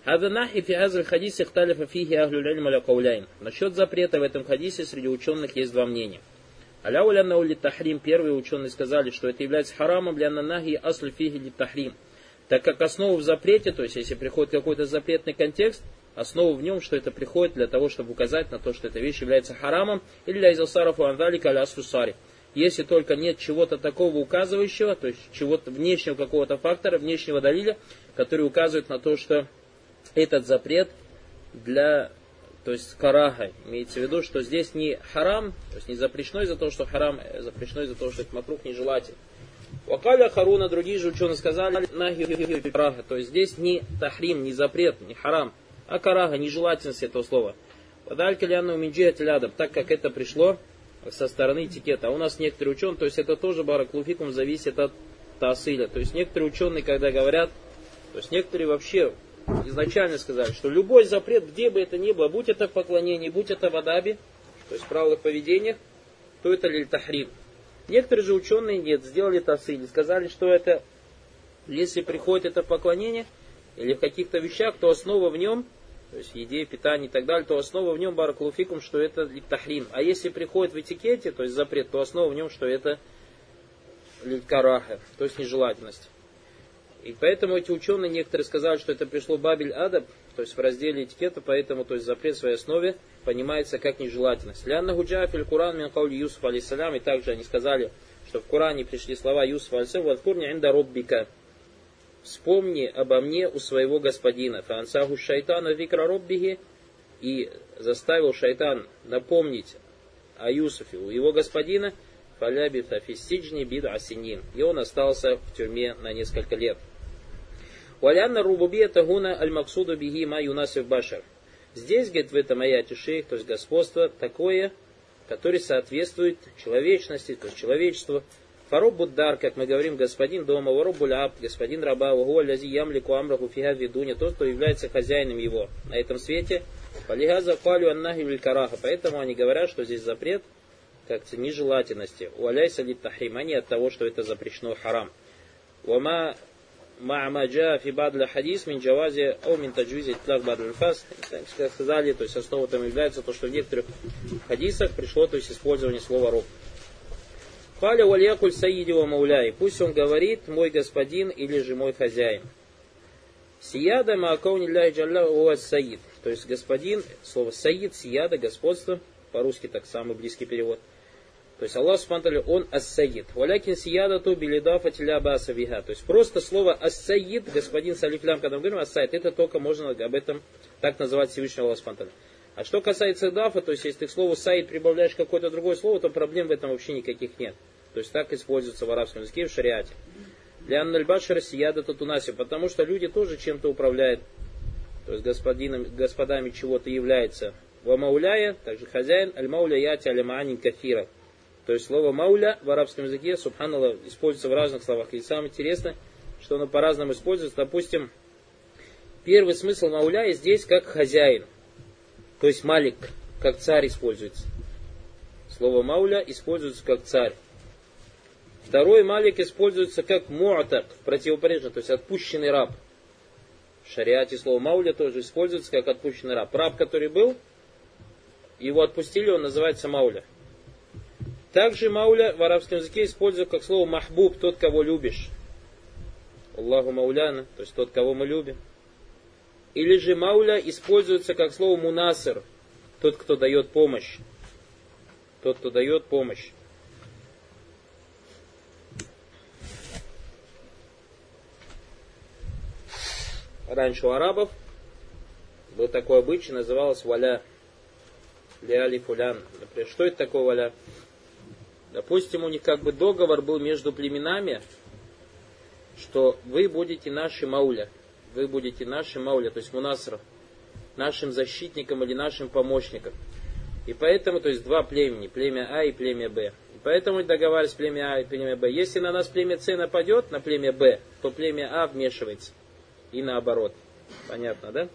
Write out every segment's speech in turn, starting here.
Насчет запрета в этом хадисе среди ученых есть два мнения. Первые ученые сказали, что это является харамом для нахи асль фихи ли тахрим. Так как основу в запрете, то есть если приходит какой-то запретный контекст, основу в нем, что это приходит для того, чтобы указать на то, что эта вещь является харамом, или для изасарафу андалика аля асусари. Если только нет чего-то такого указывающего, то есть чего-то внешнего какого-то фактора, внешнего далиля, который указывает на то, что этот запрет для, то есть караха, имеется в виду, что здесь не харам, то есть не запрещено из-за того, что харам, а запрещено из-за того, что это макрух нежелательно. Вакаля харуна, другие же ученые сказали, караха, то есть здесь не тахрим, не запрет, не харам, а караха, нежелательность этого слова. Так как это пришло со стороны этикета. А у нас некоторые ученые, то есть это тоже бараклуфикум зависит от тасиля. То есть некоторые ученые, когда говорят, то есть некоторые вообще изначально сказали, что любой запрет, где бы это ни было, будь это в поклонении, будь это в адабе, то есть в правилах поведения, то это лиль тахрим. Некоторые же ученые нет, сделали тасиль, сказали, что это, если приходит это в поклонение, или в каких-то вещах, то основа в нем, то есть еде, питание и так далее, то основа в нем бараклуфикум, что это лиль тахрим. А если приходит в этикете, то есть запрет, то основа в нем, что это лиль караха, то есть нежелательность. И поэтому эти ученые, некоторые сказали, что это пришло бабель адаб, то есть в разделе этикета, поэтому то есть запрет в своей основе понимается как нежелательность. Лянна худжа фил Куран мин каули Юсуф алейхиссалям, и также они сказали, что в Коране пришли слова Юсуфа алейхиссалям, вадкурни инда роббика, вспомни обо мне у своего господина, фаансаху шайтана викра роббихи, и заставил шайтан напомнить о Юсуфе у его господина, фалябита фиссиджни бид асинин, и он остался в тюрьме на несколько лет. Валянна рубубията гуна аль-максуду биги ма юнасив башар. Здесь, говорит, в этом аяте шейх, то есть господство такое, которое соответствует человечности, то есть человечеству. Фароббуддар, как мы говорим, господин дома, вароббуль абд, господин раба, вагу алязи ямлику амраху фигад видуня, тот, кто является хозяином его на этом свете. Фалихаза фалю аннахи виль караха. Поэтому они говорят, что здесь запрет как-то нежелательности. Уаляйса ли тахрим, а не от того, что это запрещено харам. Уама ма'амаджа фи бадля хадис мин джавази ау мин таджвизи тлах бадль фас. Как сказали, то есть основой там является то, что в некоторых хадисах пришло, то есть использование слова роб. Халя валякуль саиди ва мауляй. Пусть он говорит мой господин или же мой хозяин. Сияда маакауни ляй джалла уа саид. То есть господин, слово саид, сияда, господство, по-русски так самый близкий перевод. То есть Аллах Субхану он ас-саид. Валякин сияда ту билидафа тиля баса биха. То есть просто слово ас-саид, господин салифлям, когда мы говорим ас-саид, это только можно об этом так называть Всевышний Аллах Субхану. А что касается дафа, то есть если ты к слову саид прибавляешь какое-то другое слово, то проблем в этом вообще никаких нет. То есть так используется в арабском языке и в шариате. Для аннальбашара сияда татунаси, потому что люди тоже чем-то управляют, то есть господами чего-то является. Ва мауляя, также хозяин, аль-мауля яти аль-маанин кафира. То есть слово мауля в арабском языке, субханаллах, используется в разных словах. И самое интересное, что оно по-разному используется. Допустим, первый смысл мауля здесь как хозяин. То есть малик, как царь используется. Слово мауля используется как царь. Второй малик используется как муатак, противоположно, то есть отпущенный раб. В шариате слово мауля тоже используется как отпущенный раб. Раб, который был, его отпустили, он называется мауля. Также мауля в арабском языке используется как слово махбуб, тот, кого любишь. Аллаху мауляна, то есть тот, кого мы любим. Или же мауля используется как слово мунасыр, тот, кто дает помощь. Тот, кто дает помощь. Раньше у арабов был такой обычай, называлось валя. Ляли фулян. Например, что это такое валя? Допустим, у них как бы договор был между племенами, что вы будете наши мауля. Вы будете нашим мауля, то есть мунасров, нашим защитником или нашим помощником. И поэтому, то есть два племени, племя А и племя Б. И поэтому договаривались племя А и племя Б. Если на нас племя С нападет, на племя Б, то племя А вмешивается. И наоборот. Понятно, да?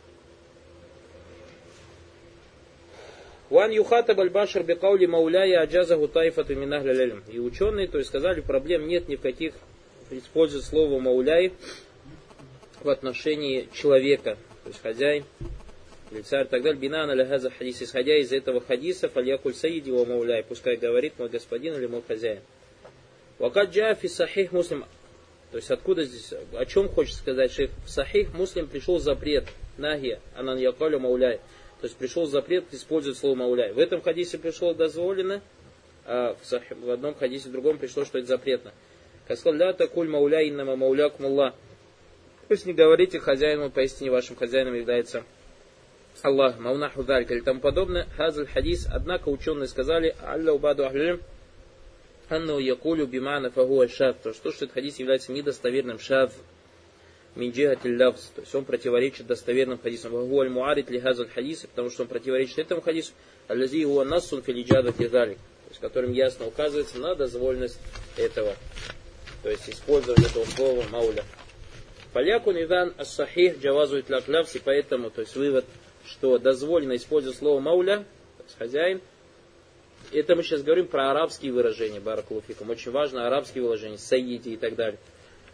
Ван юхата бальбашар бекаули мауляя аджазаху тайфату минахля лялям. И ученые, то есть сказали, проблем нет ни в каких, используя слово мауляй в отношении человека, есть хозяин, или царь и так далее, бинан аля хаза хадис, исходя из этого хадиса, фальякуль саиди ва мауляй, пускай говорит мой господин или мой хозяин. Вакад джа фи сахих муслим, то есть откуда здесь, о чем хочет сказать шейх? В сахих муслим пришел запрет, нахия, анан якалю мауляй, то есть пришел запрет использовать слово мауляй. В этом хадисе пришло дозволено, а в одном хадисе в другом пришло, что это запретно. Как сказал, ля такуль мауляй иннама маулякум Аллах. То есть не говорите хозяину, поистине вашим хозяином является Аллах, маунаху далька или тому подобное. Хазаль хадис, однако ученые сказали, алля убаду ахлилим, анну якулю бимана фагуа шад, то что этот хадис является недостоверным шад, минджихатиль лавз, то есть он противоречит достоверным хадисам. Вагуаль муарит ли хазаль хадис, потому что он противоречит этому хадису, аллази хуа нассун филиджада тизалик, то есть которым ясно указывается на дозволенность этого, то есть использовать этого слова мауля. Поляку нидан ас-сахих джавазует лаклявс, и поэтому, то есть вывод, что дозволено использовать слово мауля, то есть хозяин. Это мы сейчас говорим про арабские выражения, баракулуфикум. Очень важно арабские выражения, саиди и так далее.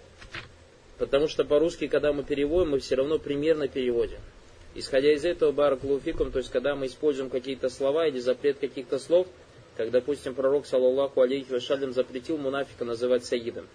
Потому что по-русски, когда мы переводим, мы все равно примерно переводим. Исходя из этого, баракулуфикум, то есть когда мы используем какие-то слова или запрет каких-то слов, как, допустим, пророк, саллаллаху алейхи вассалям, запретил мунафика называть саидом.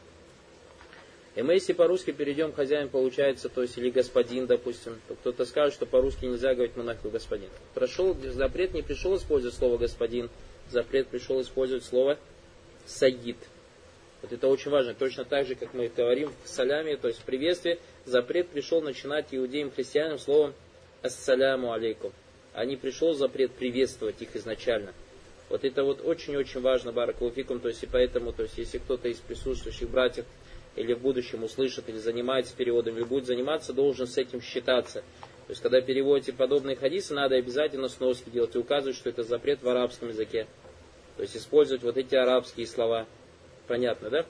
И мы, если по-русски перейдем, хозяин получается, то есть или господин, допустим, то кто-то скажет, что по-русски нельзя говорить монаху господин. Прошел запрет, не пришел использовать слово господин, запрет пришел использовать слово саид. Вот это очень важно. Точно так же, как мы говорим в саляме, то есть в приветствии, запрет пришел начинать иудеям, христианам словом ассаляму алейкум. А не пришел запрет приветствовать их изначально. Вот это вот очень-очень важно, баракулуфикум, то есть и поэтому, то есть если кто-то из присутствующих братьев или в будущем услышит, или занимается переводом, или будет заниматься, должен с этим считаться. То есть, когда переводите подобные хадисы, надо обязательно сноски делать и указывать, что это запрет в арабском языке. То есть, использовать вот эти арабские слова. Понятно, да?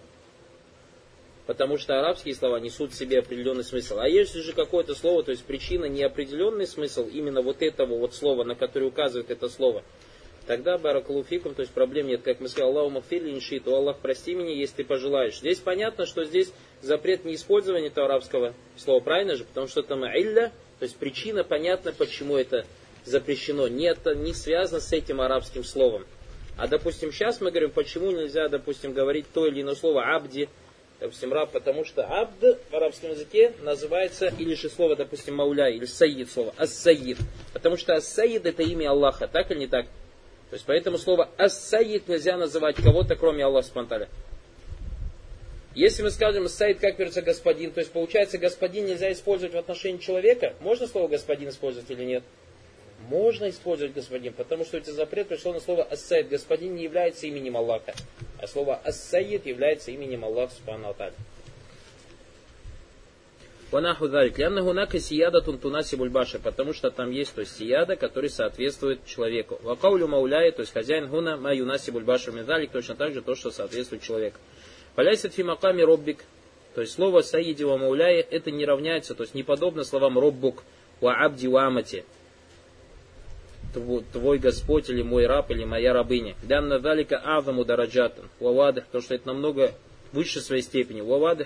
Потому что арабские слова несут в себе определенный смысл. А если же какое-то слово, то есть причина не определенный смысл именно вот этого вот слова, на которое указывает это слово, тогда, баракалуфикум, то есть проблем нет. Как мы сказали, Аллаху мафирли иншит, о Аллах, прости меня, если ты пожелаешь. Здесь понятно, что здесь запрет не использования этого арабского слова, правильно же? Потому что там илля, то есть причина, понятно, почему это запрещено. Нет, не связано с этим арабским словом. А, допустим, сейчас мы говорим, почему нельзя, допустим, говорить то или иное слово абди, допустим, раб, потому что абд в арабском языке называется, или же слово, допустим, мауля, или саид слово, ас-саид. Потому что ас-саид это имя Аллаха, так или не так? То есть поэтому слово ас-саид нельзя называть кого-то, кроме Аллаха субхану. Если мы скажем ас-саид, как переводится господин, то есть получается господин нельзя использовать в отношении человека. Можно слово господин использовать или нет? Можно использовать господин, потому что это запрет пришел на слово ас-саид. Господин не является именем Аллаха, а слово ас-саид является именем Аллаха субхану ва тааля. Ванаху залик. Лянна гунака сияда тунтунасибуль баша, потому что там есть, то есть сияда, который соответствует человеку. Вакаулю мауляя, то есть хозяин гуна ма юнасибуль баша медалик, точно так же то, что соответствует человеку. Поляйсет фи маками роббик, то есть слово саиди ва мауляя, это не равняется, то есть не подобно словам роббук, ва абди ва амати, твой Господь или мой раб или моя рабыня. Лянна залика азаму дараджатан, вавадых, потому что это намного выше своей степени.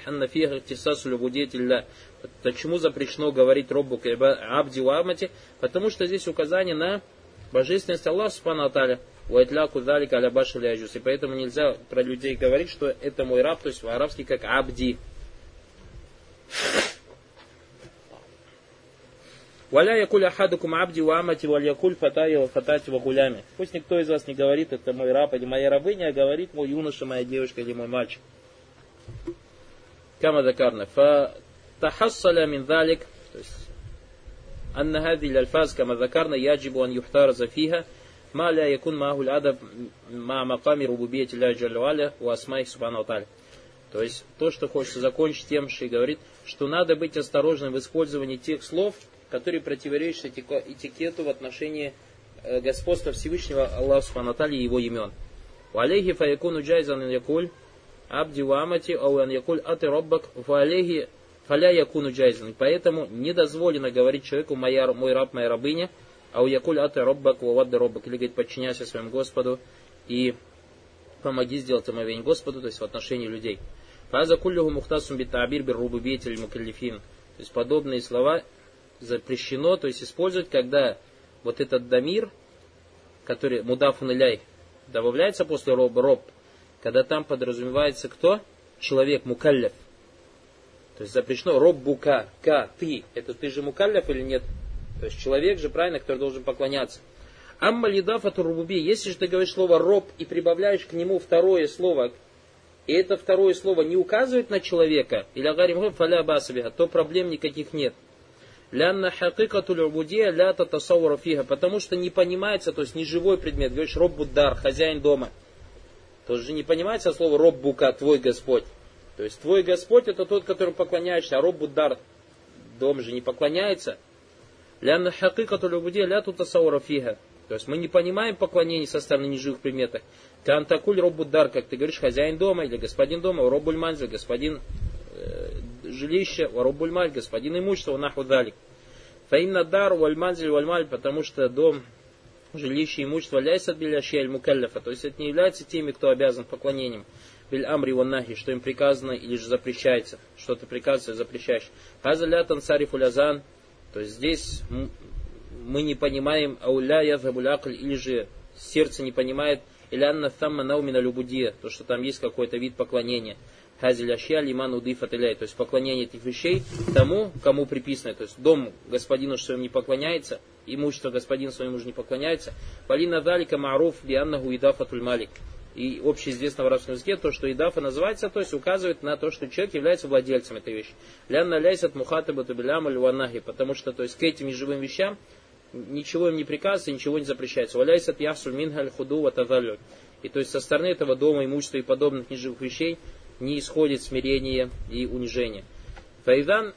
Почему запрещено говорить роббук абди уамати? Потому что здесь указание на божественность Аллаха субхану ва тааля. И поэтому нельзя про людей говорить, что это мой раб, то есть по-арабски как абди. Валя якуль ахадукум абди уамати валь якуль фатая ва фатати ва гулями. Пусть никто из вас не говорит, это мой раб или моя рабыня, а говорит мой юноша, моя девушка или мой мальчик. كما ذكرنا فتحصل من ذلك أن هذه الألفاظ كما ذكرنا يجب أن يحترز فيها ما لا يكون معه الأدب مع مقام ربوبية الله جل وعلا وأسمائه سبحانه وتعالى. То есть то, что хочется закончить тем, что и говорит, что надо быть осторожным в использовании тех слов, которые противоречат этикету в отношении господства Всевышнего Аллаха субхану ва тааля и его имен. وعليه فيكون جائزا أن يقول абди уамати ауан якуль аты роббак фалехи фаля якуну джайзан. Поэтому не дозволено говорить человеку мой раб, моя рабыня, ау якуль аты роббак вавадда роббак, или говорит подчиняйся своему Господу и помоги сделать омовение Господу, то есть в отношении людей. Фаза куллюху мухтасум битабир бир рубубиятиль мукаллифин. То есть подобные слова запрещено, то есть использовать, когда вот этот дамир, который мудафун иляй, добавляется после роб, когда там подразумевается кто? Человек, мукалляф. То есть запрещено роб бука, ты. Это ты же мукалляф или нет? То есть человек же, правильно, который должен поклоняться. Амма лидафату рубуби, если же ты говоришь слово роб и прибавляешь к нему второе слово, и это второе слово не указывает на человека, или агарим фаля басабиха, то проблем никаких нет. Лянна хакикату рубудия ля татасаура фиха, потому что не понимается, то есть не живой предмет. Говоришь роб буддар, хозяин дома. Тоже не понимается слово роб бука, твой Господь. То есть твой Господь это тот, которому поклоняешься, а роб буддар, дом же не поклоняется. Лянна хакикату рубудия ля татасаура фиха. То есть мы не понимаем поклонение со стороны неживых предметов. Кантакуль роббуддар, как ты говоришь, хозяин дома или господин дома, роббуль манзиль, господин жилища, роббуль маль, господин имущества, наху далик. Фаинна дар валь манзиль валь маль, потому что дом, жилище, имущество ляйсат билящи аль мукалляфа, то есть это не является теми, кто обязан поклонением. Биль амри ван нахи, что им приказано или же запрещается, что ты приказываешь, запрещаешь. Хаза ля тансарифу лязан, то есть здесь мы не понимаем, ауля язабулякль, или же сердце не понимает, или анна тамма наумина любудия, то, что там есть какой-то вид поклонения. Хазиль ашья лиман удифат иляй, то есть поклонение этих вещей тому, кому приписано. То есть дом господину своему не поклоняется, имущество господину своему же не поклоняется. Полина далика маруф бианнаху идафатуль малик. И общеизвестно в арабском языке то, что идафа называется, то есть указывает на то, что человек является владельцем этой вещи. Лянна ляйсат мухатабату билям аль ванахи, потому что то есть к этим неживым вещам ничего им не приказывается, ничего не запрещается. Валяйсат ясуль мингаль худу ватавалю. И то есть со стороны этого дома, имущества и подобных неживых вещей не исходит смирение и унижение. Файдан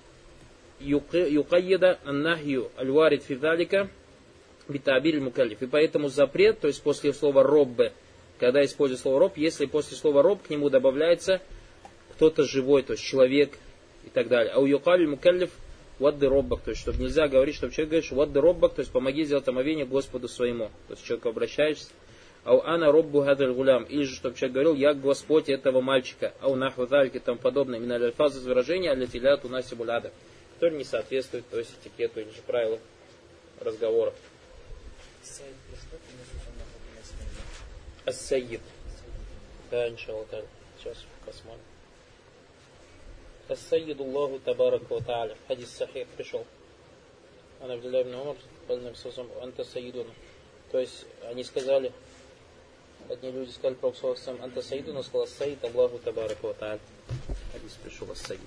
юкайеда аннахью аль-варид фидалика битабиль мукаллиф. И поэтому запрет, то есть после слова роббе, когда используют слово роб, если после слова роб к нему добавляется кто-то живой, то есть человек и так далее. А у юкаль мукаллиф вадды роббак, то есть чтобы нельзя говорить, чтобы человек говорит, вадды роббак, то есть помоги сделать омовение Господу своему. То есть человек обращаешься. Ау ана роббу гадаль гулям, или же чтобы человек говорил, я Господь этого мальчика. Ау нахву дальки, там подобное. Именно альфаз из выражения аллатилят у нас буляда, который не соответствует, то есть этикету или же правилу разговора. Ас-Сайид. Да, иншаллах. Сейчас посмотрим. Ас-Сайид Аллаху табарака ва тааля. Хадис сахих пришел. Ан Абдуллах ибн Умар, анта сайидуна. То есть они сказали, одни люди сказали про Пророка, анта сайидуна, сказал Ас-Сайид Аллаху табарака ва тааля. Хадис пришел Ас-Сайид.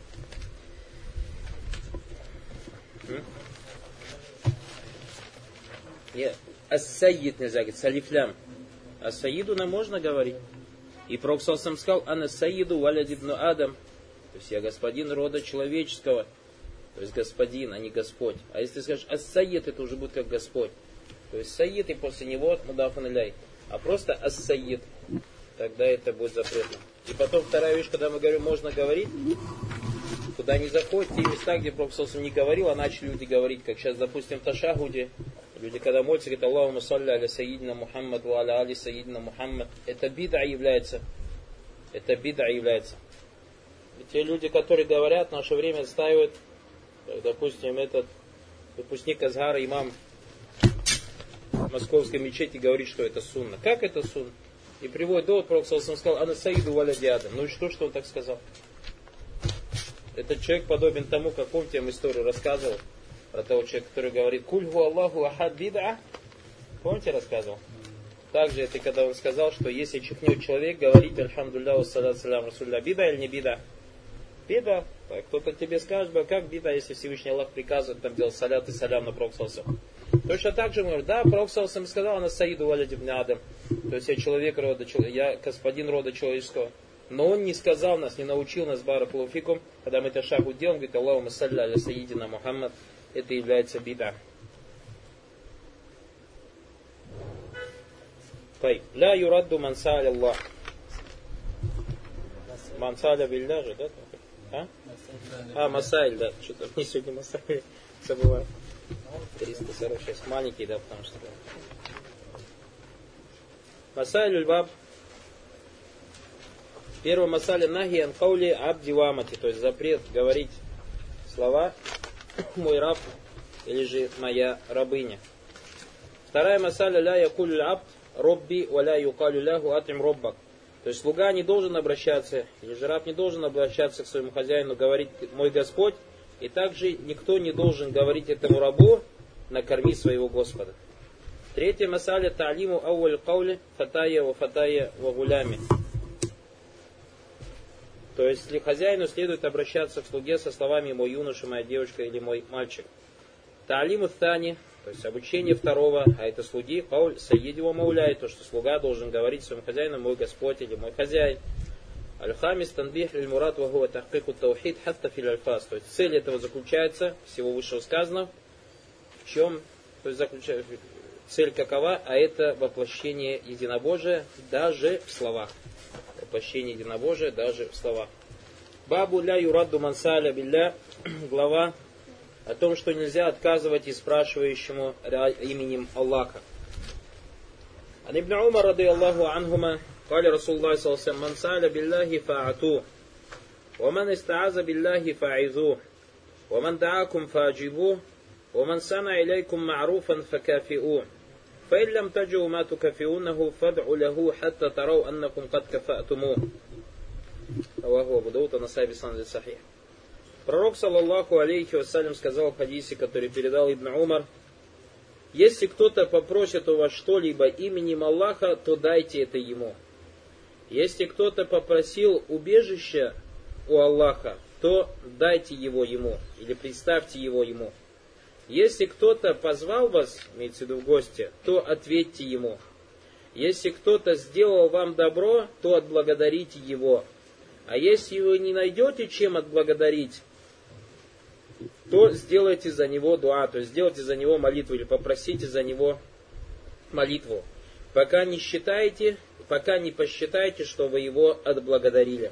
Нет, Ас-Сайид нельзя говорить, салифлям. А Саидуна можно говорить. И Пророк сам сказал, ана Саиду валядь ибн Адам. То есть я господин рода человеческого. То есть господин, а не Господь. А если ты скажешь ас-Саид, это уже будет как Господь. То есть Саид и после него мудафан иляй. А просто ас-Саид. Тогда это будет запретно. И потом вторая вещь, когда мы говорим, можно говорить, куда не заходят, те места, где Пророк не говорил, а начали люди говорить, как сейчас, допустим, в Ташахуде. Люди, когда молятся, говорят, Аллахумма салли аля саидина Мухаммад ва аля али саидина Мухаммад. Это бид'a является. Это бид'a является. И те люди, которые говорят, в наше время отстаивают, допустим, этот выпускник Азгара, имам Московской мечети, говорит, что это сунна. Как это сунна? И приводит довод, Пророк сказал, ана саиду ва аля диадам. Ну и что он так сказал? Этот человек подобен тому, как он тем историю рассказывал. Про того человека, который говорит, кульгу Аллаху ахад бид'a. Помните, рассказывал? Также это когда он сказал, что если чихнет человек, говорит, альхамдулилля, вассалату салям, расулля, бида или не бида? Бида. Кто-то тебе скажет, как бида, если Всевышний Аллах приказывает там делать салят и салям на Пророка. Точно так же, говорит, да, Пророк сказал, она саиду валядь ибн Адам. То есть я человек рода, я господин рода человеческого. Но он не сказал нас, не научил нас баракаллаху фикум, когда мы это шагу делаем, говорит, Аллахумма салли аля саидина Мухаммад. Это является бида. Ля юрадду мансаля Аллах. Мансаля билля же, да? Масайль, да. Что-то мне сегодня масайль забываю. 346. Маленький, да, потому что... Масайль уль-баб. Первый масаля нахи анкаули абди вамати. То есть запрет говорить слова. Мой раб или же моя рабыня. Вторая масаля ля якулю абд робби валя юкалю ляху атим роббак. То есть слуга не должен обращаться, или же раб не должен обращаться к своему хозяину, говорить мой Господь, и также никто не должен говорить этому рабу накорми своего Господа. Третья масаля та'лиму ауаль каули фатая ва гулями. То есть если хозяину следует обращаться к слуге со словами мой юноша, моя девушка или мой мальчик. Та'лиму тани, то есть обучение второго, а это слуги, кауль саиди ва мауляй, то что слуга должен говорить своему хозяину мой Господь или мой хозяин. Аль-хамис танбих лиль-мурад ва хуа тахкику таухид хатта фил альфаз. То есть цель этого заключается, всего высшего сказанного, в чем, то есть цель какова, а это воплощение единобожия даже в словах. Воплощение единобожия даже в словах. Бабу ля юрадду мансаля билля, глава о том, что нельзя отказывать и спрашивающему именем Аллаха. Ан ибн Умар рады Аллаху анхума, قال رسول الله صلى الله عليه وسلم من سأل بالله فأعطوه ومن استعاذ بالله فأعذوه ومن دعاكم فأجيبوه ومن صنع إليكم معروفا فكافئوه فإن لم تجدوا ما تكافئونه فادعوا له حتى تروا أنكم قد كفأتموه. رواه أبو داود ونасаи бисанад сахих. Пророк, саллаллаху алейхи вассалям, сказал в хадисе, который передал Ибн Умар: если кто-то попросит у вас что-либо именем Аллаха, то дайте это ему. Если кто-то попросил убежища у Аллаха, то дайте его ему, или представьте его ему. Если кто-то позвал вас, имеется в виду в гости, то ответьте ему. Если кто-то сделал вам добро, то отблагодарите его. А если вы не найдете, чем отблагодарить, то сделайте за него дуа, то есть сделайте за него молитву или попросите за него молитву, пока не посчитаете, что вы его отблагодарили.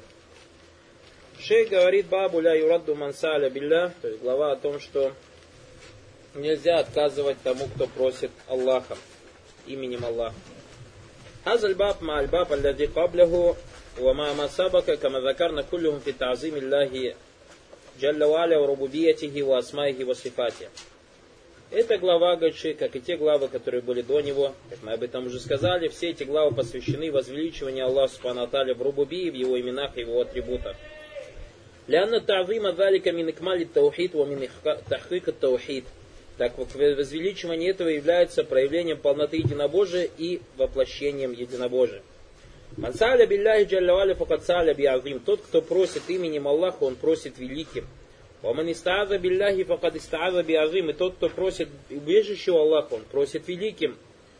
Шейх говорит: бабу ля юрадду мансаля билля, то есть глава о том, что нельзя отказывать тому, кто просит Аллаха, именем Аллаха. Хазаль баб ма аль баб аллади каблаху ва ма масабака кама закарна куллюхум фи та'зим Аллахи джалла ва аля ва рубубиятихи ва асмаихи ва сифати. Эта глава, говорит, как и те главы, которые были до него, как мы об этом уже сказали, все эти главы посвящены возвеличиванию Аллаха субхану ва тааля в рубубии, в его именах и его атрибутах. Лянна та'зима залика мин икмали таухид ва мин тахкика таухид. Так вот, возвеличивание этого является проявлением полноты единобожия и воплощением единобожия. Мансаля билляхи джалла ва аля факад сааля би'азим. Тот, кто просит именем Аллаха, он просит великим. وَمَنْ إِسْتَعَاذَ بِاللَّهِ فَقَدْ إِسْتَعَاذَ بِعَظِيمٍ. И тот, кто просит убежище у Аллаха, он просит великим.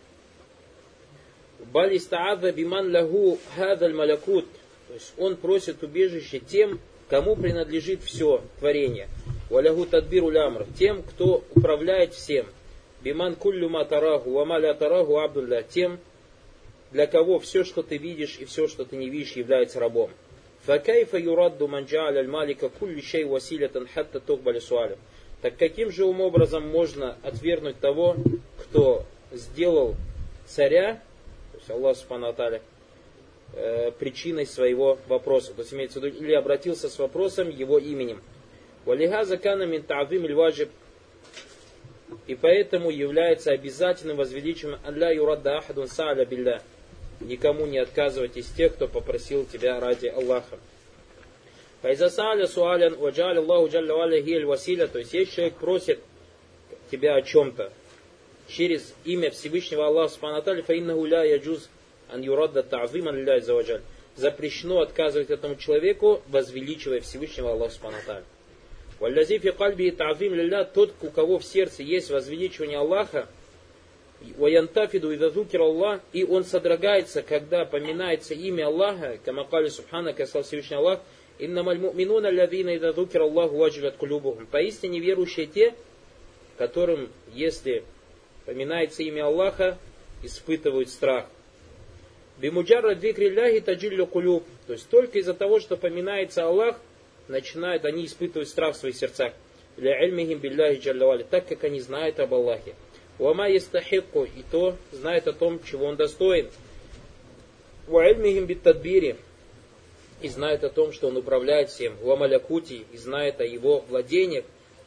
بَلْ إِسْتَعَاذَ بِمَنْ لَهُ هَذَا الْمَلَكُوتِ. То есть он просит убежище тем, кому принадлежит все творение. وَلَهُ تَدْبِرُ الْأَمْرِ. Тем, кто управляет всем. بِمَنْ كُلُّ مَا تَرَاهُ وَمَا لَا تَرَاهُ عَبْدٌ لَهُ. Тем, для кого все, что ты видишь и все, что ты не видишь, является рабом. فَكَيْفَ يُرَدُّ مَنْ جَعَلَ الْمَالِكَ كُلِّ شَيْءٍ وَسِيلَةً حَتَّى تُقْبَلَ سُؤَالُهُ. Так каким же образом можно отвергнуть того, кто сделал царя, то есть Аллах субхану ва тааля, причиной своего вопроса, то есть имеется в виду, или обратился с вопросом его именем. وَلِهَذَا كَانَ مِنْ تَعْظِيمِ الْوَاجِبِ. И поэтому является обязательным возвеличиванием «Алля юрадда ахадун сааля билля». Никому не отказывать из тех, кто попросил тебя ради Аллаха. Файза сааля суалян ваджаля Аллаху джалля валя хияль василя. То есть, если человек просит тебя о чем-то через имя Всевышнего Аллаха субхану ва тааля, фаиннаху ля яджуз ан юрадда та'зиман лилляхи азза ва джаль. Запрещено отказывать этому человеку, возвеличивая Всевышнего Аллаха субхану ва тааля. Валлази фи кальби та'зим лилля. Тот, у кого в сердце есть возвеличивание Аллаха, وَيَنْتَفِدُ إِذَا ذُكِرَ اللَّهِ. И он содрогается, когда поминается имя Аллаха, кама кали субхана, как сказал Всевышний Аллах: «Иннама аль-му'минуна аллазина иза зукира Аллаху ваджилат кулюбухум». Поистине верующие те, которым, если поминается имя Аллаха, испытывают страх. «Бимуджарра дзикри Аллахи таджиллю кулюб». То есть только из-за того, что поминается Аллах, начинают они испытывать страх в своих сердцах. «Ля ильмихим билляхи джалля валя». Так как они знают об Аллахе. «Вама ястахикку». И то знает о том, чего он достоин. «Ва ильмихим биттадбири». И знает о том, что он управляет всем. «Ва малякути». И знает о его владениях.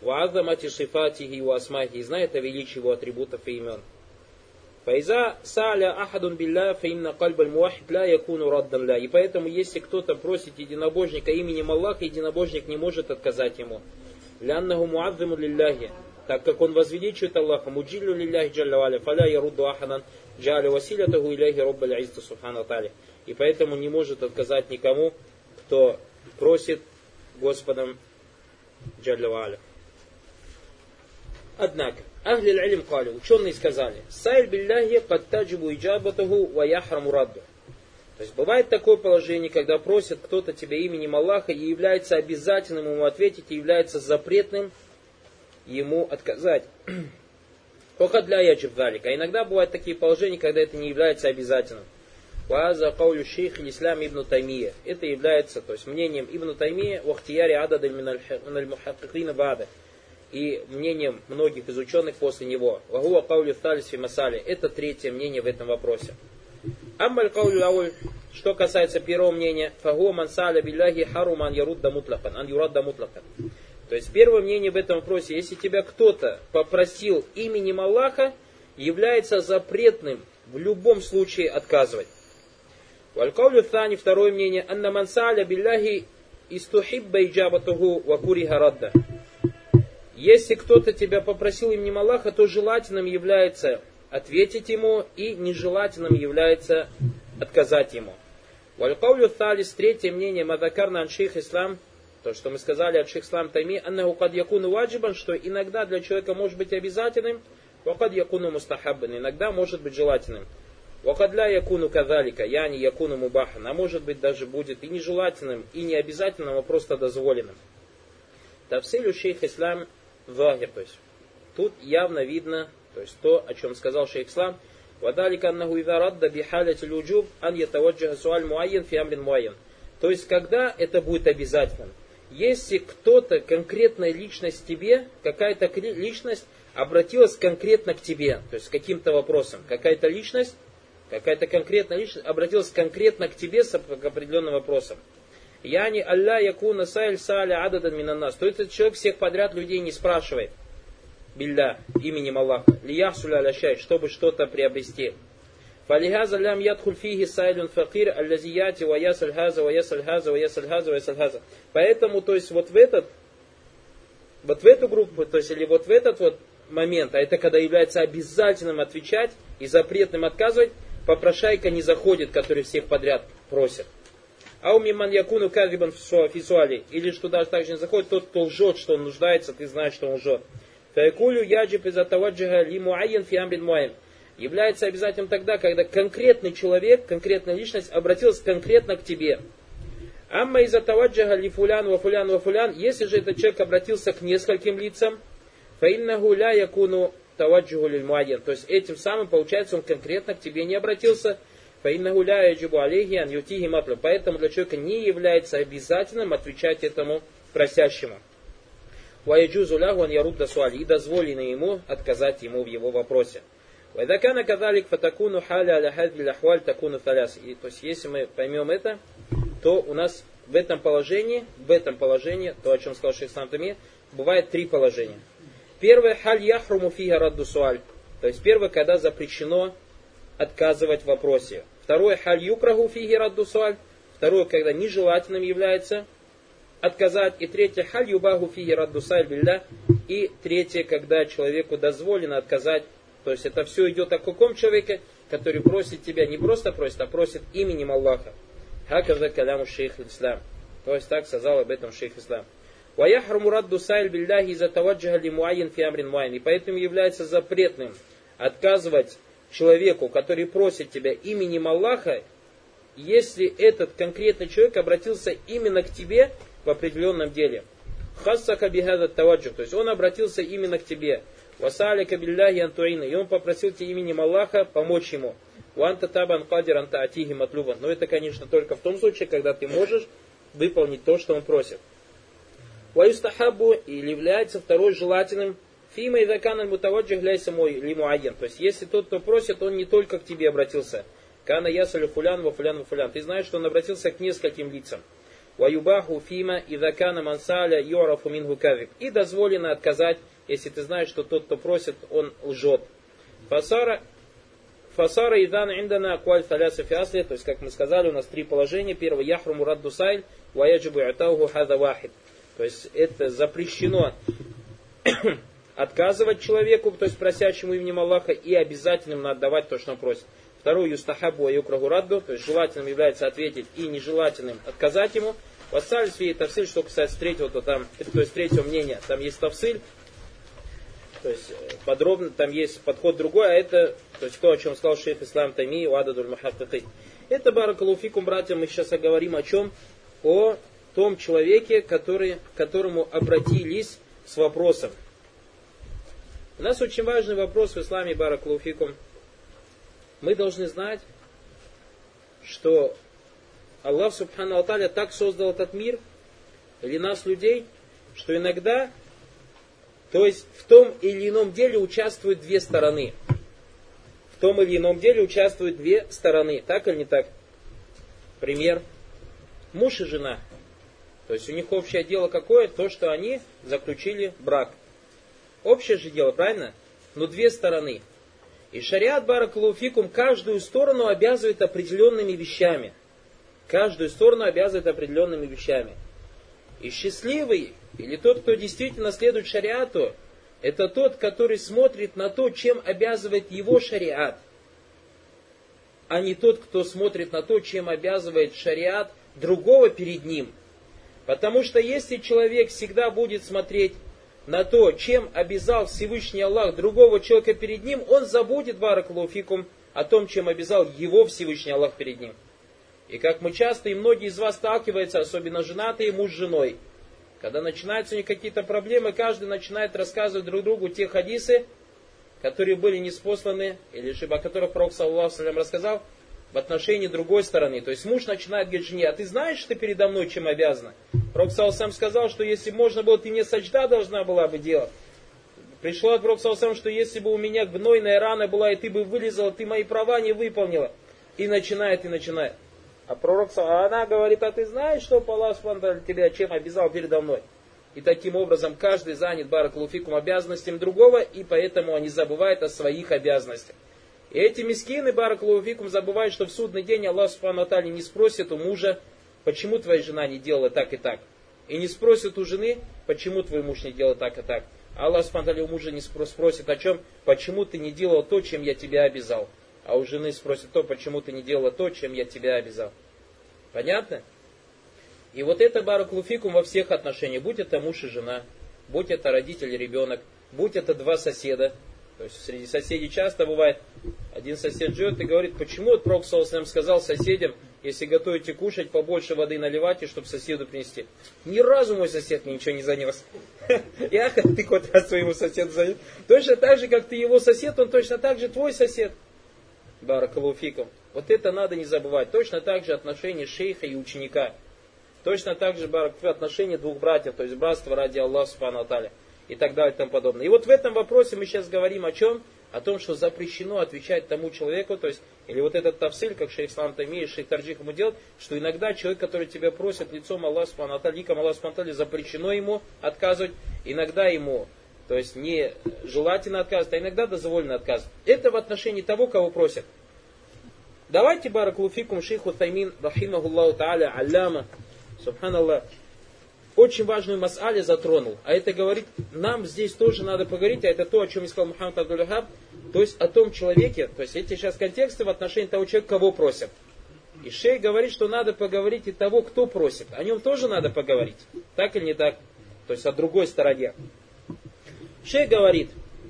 ва'азамати шифатихи ва асмахи, и знает о величии его атрибутов и имен. Фаиза са'ля ахадун билля фаинна кальбаль муахид ла якуну раддан ля. И поэтому, если кто-то просит единобожника именем Аллаха, единобожник не может отказать ему. Ляннаху муаззиму лилляхи, так как он возвеличивает Аллаха, муджиллю лилляхи джалля валя, фаля ярудду ахадан джа'ля василятаху иляхи роббаль изза субхана тали. И поэтому не может отказать никому, кто просит Господом джалля валя. Однако, ахли аль-илм кали, ученые сказали, сайl билляхи кад таджибу иджабатаху ва яхраму радду. То есть бывает такое положение, когда просит кто-то тебя именем Аллаха и является обязательным ему ответить, и является запретным ему отказать. Хохад ля яджиб залик. А иногда бывают такие положения, когда это не является обязательным. Вааза каулю шейх ислам ибн Таймия. Это является, то есть мнением ибн Таймия вахтияри адад аль-мухаккикина бада. И мнением многих из ученых после него. Вагуа каулю талис фи масали. Это третье мнение в этом вопросе. Аммаль каулю лауль. Что касается первого мнения, фагуа мансаля билляхи харуман ярудда мутлакан. Ан юрадда мутлакан. То есть первое мнение в этом вопросе, если тебя кто-то попросил именем Аллаха, является запретным в любом случае отказывать. Валькаулю thani, второе мнение, анна мансаля билляхи истухибба иджабатуху ва куриха радда. Если кто-то тебя попросил именем Аллаха, то желательным является ответить ему, и нежелательным является отказать ему. Валькаулю thалис, третье мнение, мадакарна ан шейх ислам, то, что мы сказали от шейх ислам Тайми, аннаху кад якуну ваджибан, что иногда для человека может быть обязательным, ва кад якуну мустахаббан, иногда может быть желательным. Ва кад ля якуну кадалика, яни якуну мубахан, а может быть даже будет и нежелательным, и не обязательным, а просто дозволенным. Тавсилю шейх ислам захир, то есть тут явно видно, то есть то, о чем сказал шейх ислам, вадалика аннаху идha радда бихаляти луджуб ан ятаваджаха суаль муайян фи амрин муайян. То есть когда это будет обязательным. Если кто-то, конкретная личность тебе, какая-то личность обратилась конкретно к тебе, то есть с каким-то вопросом, какая-то личность, какая-то конкретная личность обратилась конкретно к тебе с определенным вопросом. Яни алля якуна сайль саля ададан минаннас. То есть этот человек всех подряд людей не спрашивает. Билля, именем Аллаха. Лияхсуля аляшай, чтобы что-то приобрести. Фалихаза лям ядхуль фиги сайлюн факир аллазияти ва ясаль хаза, ва ясаль хаза, ва ясаль хаза, ва ясаль хаза. Поэтому, то есть вот в эту группу, то есть или вот в этот вот момент, а это когда является обязательным отвечать и запретным отказывать, попрошайка не заходит, который всех подряд просит. А у миман якуну кадибан фисуали, или что даже так же не заходит, тот, кто лжет, что он нуждается, ты знаешь, что он лжет. Фаякулю яджиб из атаваджиха ли муайян фи амрин муайян. Является обязательным тогда, когда конкретный человек, конкретная личность обратилась конкретно к тебе. Амма из атаваджиха ли фулян ва фулян ва фулян, если же этот человек обратился к нескольким лицам, фаиннаху ля якуну таваджиху лиль муайян. То есть этим самым, получается, он конкретно к тебе не обратился. Поэтому для человека не является обязательным отвечать этому просящему. И дозволено ему отказать ему в его вопросе. И то есть если мы поймем это, то у нас в этом положении, то, о чем сказал шейх ислам Тайми, бывает три положения. Первое, халь яхруму фига радду суаль. То есть первое, когда запрещено отказывать в вопросе. Второе, халь юкраху фиги радду суаль. Второе, когда нежелательным является отказать. И третье, халь юбаху фиги радду суаль билля. И третье, когда человеку дозволено отказать. То есть это все идет о каком человеке, который просит тебя, не просто просит, а просит именем Аллаха. Хаказа каляму шейх ислам. То есть так сказал об этом шейх ислам. وَيَحْرُمُ رَدُّ سَائِلْ بِاللَّهِ إِذَا تَوَجَّهَ لِمُعَيِّنْ فِي أَمْرٍ مُعَيِّنٍ. И поэтому является запретным отказывать человеку, который просит тебя именем Аллаха, если этот конкретный человек обратился именно к тебе в определенном деле. خَصَّكَ بِهَذَا التَّوَجُّهِ. То есть он обратился именно к тебе. وَسَأَلَكَ بِاللَّهِ أَنْ تُعِينَ. И он попросил тебя именем Аллаха помочь ему. وَأَنْتَ تَابًا قَادِرًا تَأْتِيهِ مَطْلُوبًا. Но это, конечно, только в том случае, когда ты можешь выполнить то, что он просит. Ваюстахабу, или является второй желательным, фима идакана мутаваджих ляйса мой лимуайен. То есть, если тот, кто просит, он не только к тебе обратился. Кана ясалю фулян во фулян во фулян. Ты знаешь, что он обратился к нескольким лицам. وَيُبَاحُ فِيمَا إِذَا كَانَ مَنْ سَأَلَ يُعْرَفُ مِنْهُ كَذِبٌ. И дозволено отказать, если ты знаешь, что тот, кто просит, он лжет. Фасара идан индана акваль таляса фиасли, то есть, как мы сказали, у нас три положения. Первое, яхруму радду сайль, ваяджибу итауху хада вахид. То есть, это запрещено отказывать человеку, то есть, просящему именем Аллаха, и обязательным надо отдавать то, что он просит. Второе, юстахабу аюкраху радду, то есть, желательным является ответить и нежелательным отказать ему. Вассаль свей тавсиль, что касается третьего, то есть, третьего мнения, там есть тавсиль. То есть подробно там есть подход другой, а это, то есть то, о чем сказал шейх Ислам Тайми, Уададуль Мухаккики. Это, баракаллаху фикум, братья, мы сейчас говорим о чем? О том человеке, к которому обратились с вопросом. У нас очень важный вопрос в исламе, баракаллаху фикум. Мы должны знать, что Аллах Субхану ва Тааля так создал этот мир, или нас, людей, что иногда, то есть в том или ином деле участвуют две стороны. В том или ином деле участвуют две стороны. Так или не так? Пример. Муж и жена. То есть у них общее дело какое? То, что они заключили брак. Общее же дело, правильно? Но две стороны. И шариат, баракаллаху фикум, каждую сторону обязывает определенными вещами. Каждую сторону обязывает определенными вещами. И счастливый, или тот, кто действительно следует шариату, это тот, который смотрит на то, чем обязывает его шариат, а не тот, кто смотрит на то, чем обязывает шариат другого перед ним. Потому что если человек всегда будет смотреть на то, чем обязал Всевышний Аллах другого человека перед ним, он забудет, баракаллаху фикум, о том, чем обязал его Всевышний Аллах перед ним. И как мы часто, и многие из вас сталкиваются, особенно женатые, муж с женой, когда начинаются у них какие-то проблемы, каждый начинает рассказывать друг другу те хадисы, которые были ниспосланы, или же о которых Пророк саллаллаху алейхи ва саллям рассказал, в отношении другой стороны. То есть муж начинает говорить жене: а ты знаешь, что ты передо мной чем обязана? Пророк саллаллаху алейхи ва саллям сказал, что если можно было, ты мне саджда должна была бы делать. Пришло от Пророка саллаллаху алейхи ва саллям, что если бы у меня гнойная рана была, и ты бы вылезала, ты мои права не выполнила. И начинает. А она говорит: а ты знаешь, что Аллах тебя чем обязал передо мной? И таким образом каждый занят, баракаллаху фикум, обязанностями другого, и поэтому они забывают о своих обязанностях. И эти мискины, баракаллаху фикум, забывают, что в судный день Аллах субхану ва тааля не спросит у мужа: почему твоя жена не делала так и так? И не спросит у жены: почему твой муж не делал так и так? А Аллах субхану ва тааля у мужа не спросит о чем: почему ты не делал то, чем я тебя обязал? А у жены спросит то: почему ты не делала то, чем я тебя обязал? Понятно? И вот это, баракаллаху фикум, во всех отношениях. Будь это муж и жена, будь это родитель и ребенок, будь это два соседа. То есть среди соседей часто бывает, один сосед живет и говорит: почему вот Пророк саллаллаху алейхи ва саллям сказал соседям, если готовите кушать, побольше воды наливайте, чтобы соседу принести. Ни разу мой сосед мне ничего не занес. Я ты хоть раз своему соседу занес. Точно так же, как ты его сосед, он точно так же твой сосед. Баракаллаху фикум. Вот это надо не забывать. Точно так же отношения шейха и ученика. Точно так же отношения двух братьев, то есть братство ради Аллаха субхану ва тааля. И так далее и тому подобное. И вот в этом вопросе мы сейчас говорим о чем? О том, что запрещено отвечать тому человеку, то есть, или вот этот тавсиль, как шейх Ислам Тайми и шейх Тарджих ему делают, что иногда человек, который тебя просит лицом Аллаха субхану ва тааля, ликом Аллаха субхану ва тааля, запрещено ему отказывать, иногда ему, то есть, не желательно отказывать, а иногда дозволено отказывать. Это в отношении того, кого просят. Давайте, баракаллаху фикум, шейху Таймин, рахимахуллаху тааля, алляма, субханаллах, очень важную мас'алю затронул. А это говорит, нам здесь тоже надо поговорить, а это то, о чем сказал Мухаммад Абдуль-Вахаб, то есть о том человеке, то есть эти сейчас контексты в отношении того человека, кого просят. И шейх говорит, что надо поговорить и того, кто просит. О нем тоже надо поговорить. Так или не так? То есть о другой стороне. Шейх говорит,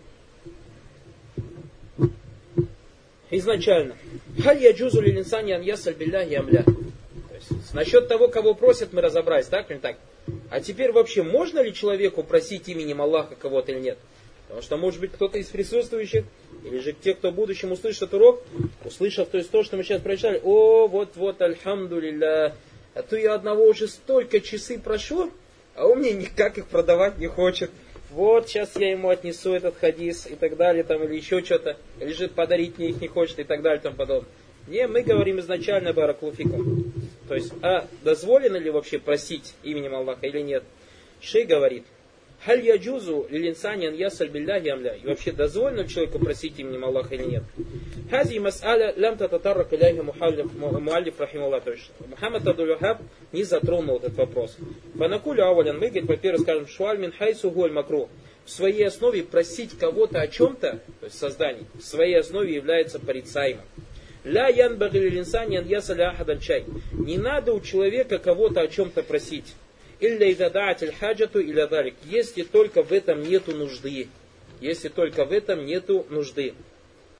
изначально, «Халь яджузу лил инсани ан ясаль билляхи амля». Насчет того, кого просят, мы разобрались, так или не так? А теперь вообще, можно ли человеку просить именем Аллаха кого-то или нет? Потому что, может быть, кто-то из присутствующих, или же те, кто в будущем услышит этот урок, услышав то есть то, что мы сейчас прочитали: о, вот, альхамдулилля, а то я одного уже столько часы прошу, а он мне никак их продавать не хочет. Вот, сейчас я ему отнесу этот хадис и так далее, там, или еще что-то, или же подарить мне их не хочет и так далее, и тому подобное. Не, мы говорим изначально, баракаллаху фикум. То есть, дозволено ли вообще просить именем Аллаха или нет? Шейх говорит, халь яджузу лилинсанян ясаль билляхи амля. И вообще дозволено человеку просить именем Аллаха или нет? Хази мас'аля лям тататаррак иляхи муаллиф рахималлах. То есть Мухаммад Абдул-Вахаб не затронул этот вопрос. Фанакулю авалян, мы, говорит, во-первых, скажем, шуаль мин хайсу гуаль макру. В своей основе просить кого-то о чем-то, то есть создании, в своей основе является порицаемым. Ля янбаги лилинсанян ясаль ахадан чай. Не надо у человека кого-то о чем-то просить. Илля идадаат аль-хаджату иля далик. Если только в этом нету нужды. Если только в этом нету нужды.